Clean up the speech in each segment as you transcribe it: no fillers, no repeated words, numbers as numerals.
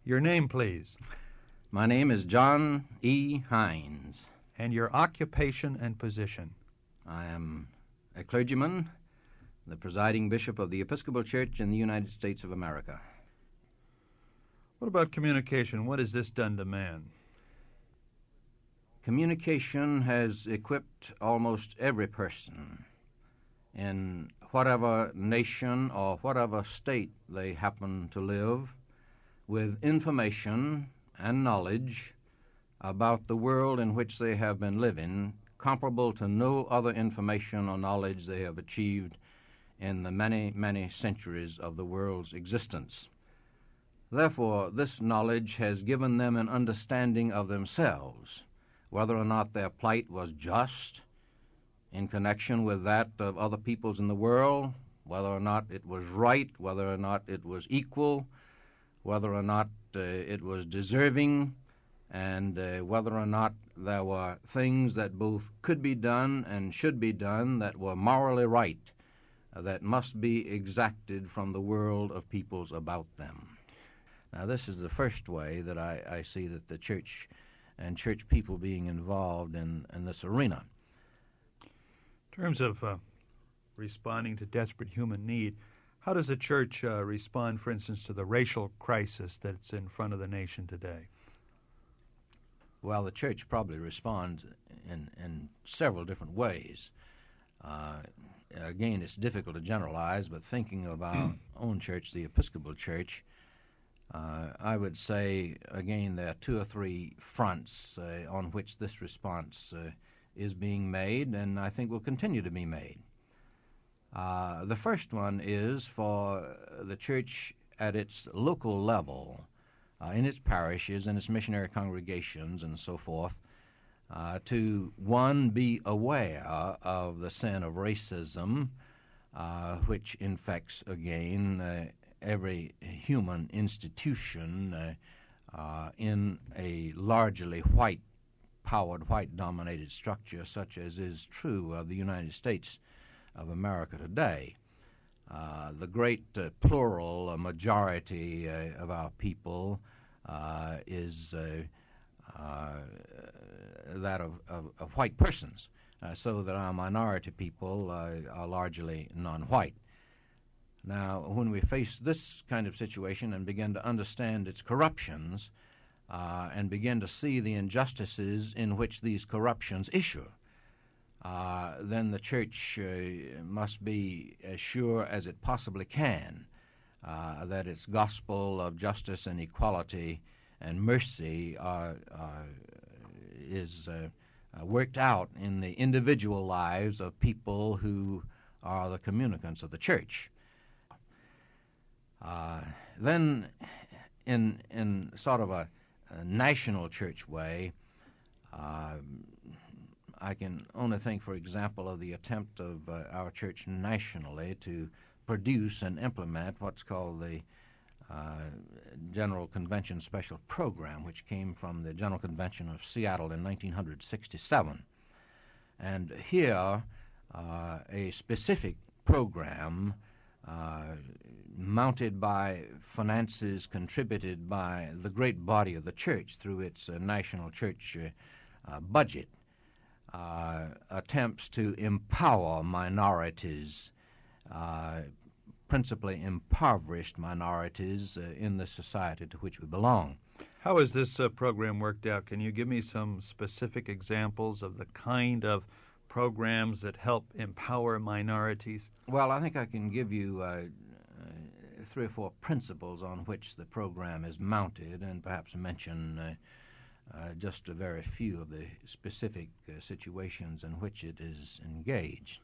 Your name, please. My name is John E. Hines. And your occupation and position. I am a clergyman, the presiding bishop of the Episcopal Church in the United States of America. What about communication? What has this done to man? Communication has equipped almost every person in whatever nation or whatever state they happen to live with information and knowledge about the world in which they have been living, comparable to no other information or knowledge they have achieved in the many, many centuries of the world's existence. Therefore, this knowledge has given them an understanding of themselves, whether or not their plight was just in connection with that of other peoples in the world, whether or not it was right, whether or not it was equal, whether or not it was deserving, and whether or not there were things that both could be done and should be done that were morally right, that must be exacted from the world of peoples about them. Now, this is the first way that I see that the church and church people being involved in this arena. In terms of responding to desperate human need, how does the church respond, for instance, to the racial crisis that's in front of the nation today? Well, the church probably responds in several different ways. Again, it's difficult to generalize, but thinking of our own church, the Episcopal Church, I would say, again, there are two or three fronts on which this response is being made, and I think will continue to be made. The first one is for the church at its local level, in its parishes and its missionary congregations and so forth, to, one, be aware of the sin of racism, which infects, again, every human institution in a largely white-powered, white-dominated structure, such as is true of the United States of America today. The great plural majority of our people is that of white persons, so that our minority people are largely non-white. Now, when we face this kind of situation and begin to understand its corruptions and begin to see the injustices in which these corruptions issue, then the church must be as sure as it possibly can that its gospel of justice and equality and mercy is worked out in the individual lives of people who are the communicants of the church. Then, in sort of a national church way, I can only think, for example, of the attempt of our church nationally to produce and implement what's called the General Convention Special Program, which came from the General Convention of Seattle in 1967. And here, a specific program mounted by finances contributed by the great body of the church through its national church budget, attempts to empower minorities, principally impoverished minorities in the society to which we belong. How has this program worked out? Can you give me some specific examples of the kind of programs that help empower minorities? Well, I think I can give you 3 or 4 principles on which the program is mounted, and perhaps mention just a very few of the specific situations in which it is engaged.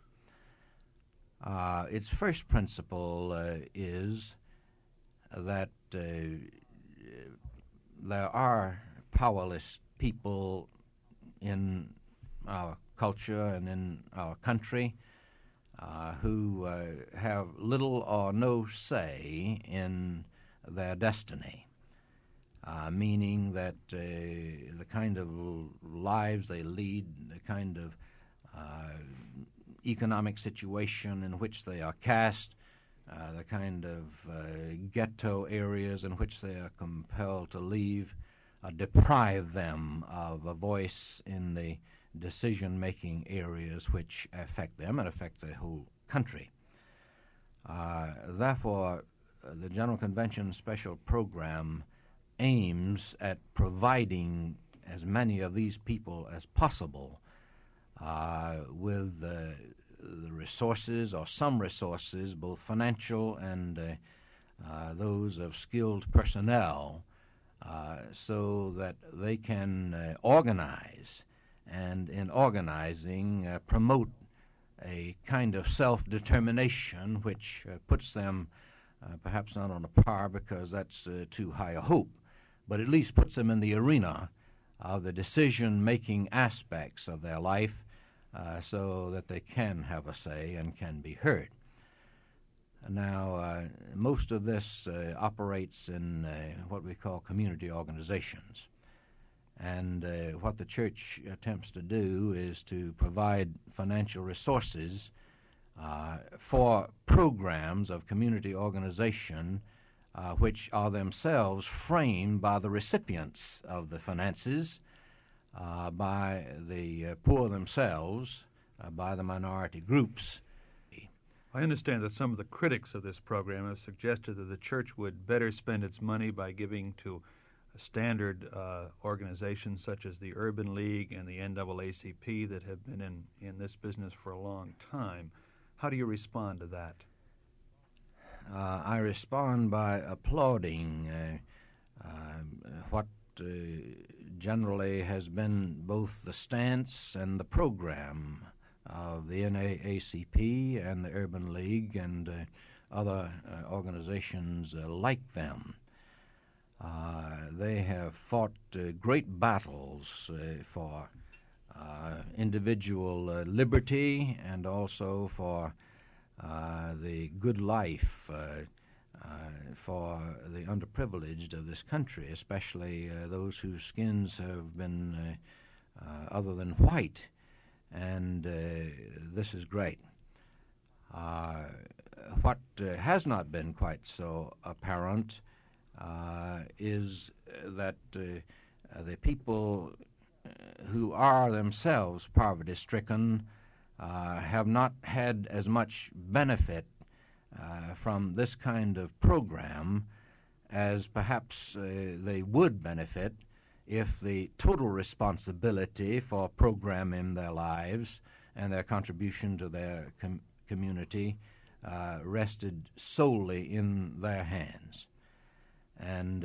Its first principle is that there are powerless people in our culture and in our country who have little or no say in their destiny, meaning that the kind of lives they lead, the kind of economic situation in which they are cast, the kind of ghetto areas in which they are compelled to leave deprive them of a voice in the decision-making areas which affect them and affect the whole country. Therefore, the General Convention Special Program aims at providing as many of these people as possible with the resources, or some resources, both financial and those of skilled personnel, so that they can organize, and in organizing promote a kind of self-determination which puts them perhaps not on a par, because that's too high a hope, but at least puts them in the arena of the decision-making aspects of their life, so that they can have a say and can be heard. Now, most of this operates in what we call community organizations. And what the church attempts to do is to provide financial resources for programs of community organization which are themselves framed by the recipients of the finances, by the poor themselves, by the minority groups. I understand that some of the critics of this program have suggested that the church would better spend its money by giving to standard organizations such as the Urban League and the NAACP that have been in this business for a long time. How do you respond to that? I respond by applauding what generally has been both the stance and the program of the NAACP and the Urban League and other organizations like them. They have fought great battles for individual liberty and also for the good life for the underprivileged of this country, especially those whose skins have been other than white. And this is great. What has not been quite so apparent is that the people who are themselves poverty-stricken have not had as much benefit from this kind of program as perhaps they would benefit if the total responsibility for programming their lives and their contribution to their community rested solely in their hands. And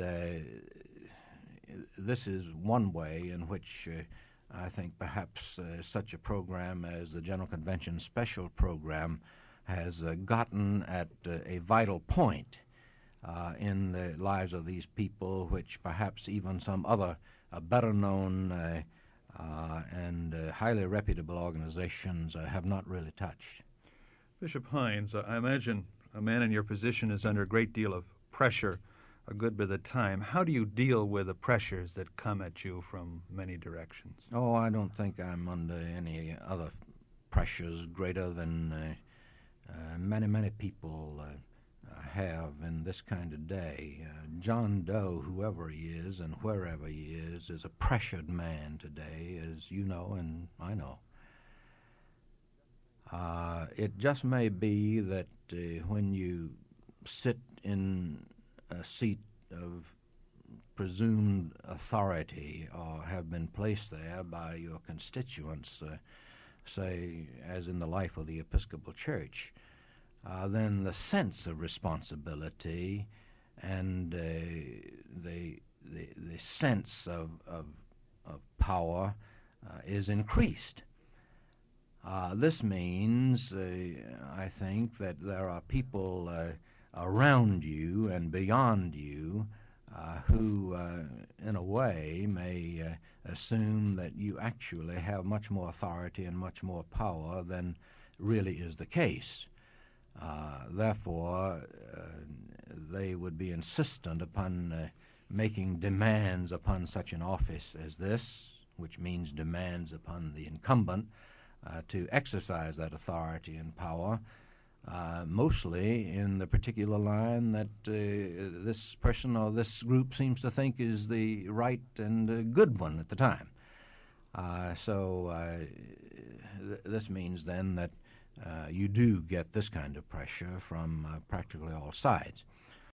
this is one way in which I think perhaps such a program as the General Convention Special Program has gotten at a vital point in the lives of these people, which perhaps even some other better-known and highly reputable organizations have not really touched. Bishop Hines, I imagine a man in your position is under a great deal of pressure a good bit of the time. How do you deal with the pressures that come at you from many directions? Oh, I don't think I'm under any other pressures greater than many people have in this kind of day. John Doe, whoever he is and wherever he is a pressured man today, as you know and I know. It just may be that when you sit in a seat of presumed authority or have been placed there by your constituents, say, as in the life of the Episcopal Church, then the sense of responsibility and the sense of power is increased. This means, I think, that there are people around you and beyond you who, in a way, may assume that you actually have much more authority and much more power than really is the case. Therefore, they would be insistent upon making demands upon such an office as this, which means demands upon the incumbent to exercise that authority and power mostly in the particular line that this person or this group seems to think is the right and good one at the time. This means then that you do get this kind of pressure from practically all sides.